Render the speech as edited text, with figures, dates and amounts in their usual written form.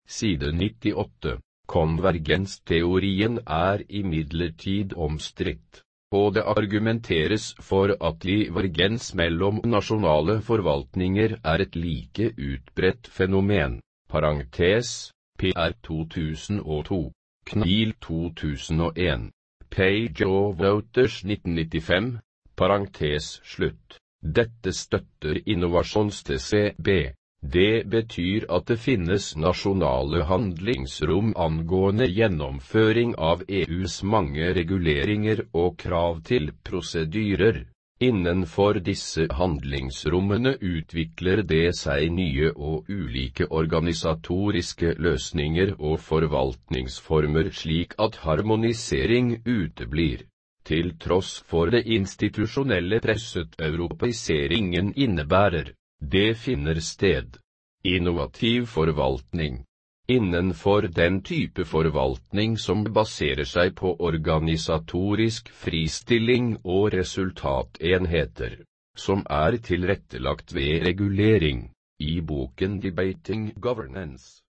side 98. Konvergensteorien er imidlertid omstridt, og det argumenteres for at divergens mellom nasjonale forvaltninger er et like utbredt fenomen. Parentes, PR 2002, Kniel 2001, Page og Wouters 1995, parentes slutt. Dette støtter innovasjons-TCB. Det betyr at det finnes nasjonale handlingsrom angående gjennomføring av EUs mange reguleringer og krav til prosedyrer. Innenfor disse handlingsrommene utvikler det seg nye og ulike organisatoriske løsninger og forvaltningsformer slik at harmonisering uteblir. Til tross for det institusjonelle presset europeiseringen innebærer, det finner sted. Innovativ forvaltning. Innenfor den type forvaltning som baserer seg på organisatorisk fristilling og resultatenheter, som er tilrettelagt ved regulering, i boken Debating Governance.